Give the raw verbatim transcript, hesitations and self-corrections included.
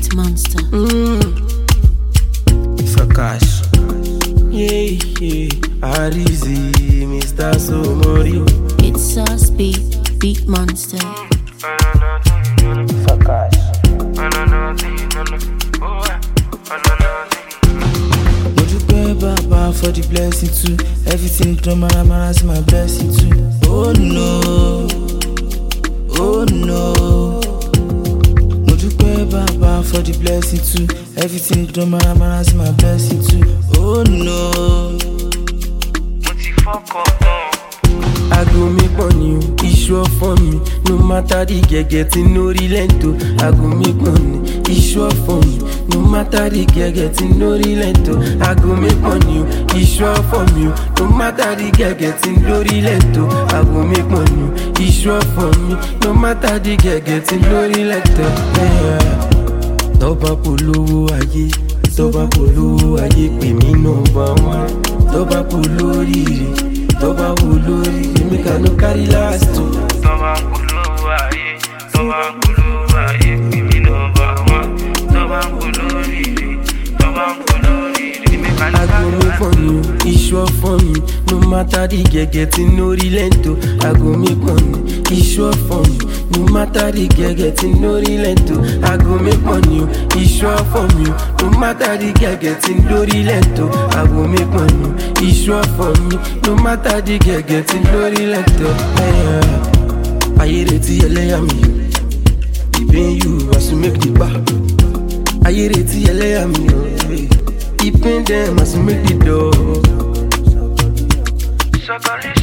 Beat monster. Mm. Fakash. Yeah, yeah. Arizi, Mister Somori. It's Sauce Beat, Beat monster. Fakash. Baba for the blessing too. Everything done, man, man, is my blessing too. Oh no, oh no. Mojupe Baba for the blessing too. Everything done, man, man, is my blessing too. Oh no. I go make money, it's sure for me. No matter the get getting no relento. I go make money, it's sure for me. No matter the get getting no relento. I go make money, it's sure for me. No matter the get getting no relento. I go make money, it's sure for me. No matter the get getting no relento. Yeah. Toba polo aye, toba polo aye, pè mí number one. Toba polo riri. Toba Uluri, make I no carry last two. Toba Uluri, Toba Uluri, give me number one. Toba Uluri, Toba Uluri, make I no carry last two. I go make money, it's sure for me. No matter the get getting no relento. I go make money, it's sure for me. No matter the get getting no relento. I go make money, it's sure for me. No matter the get getting no relento. I go make money, it's sure for me. No matter the get getting no relento. Yeah. Aye reti eleya mi, Ipin you as to make the bar. Aye reti eleya mi, Ipin them as to make the door. Sakali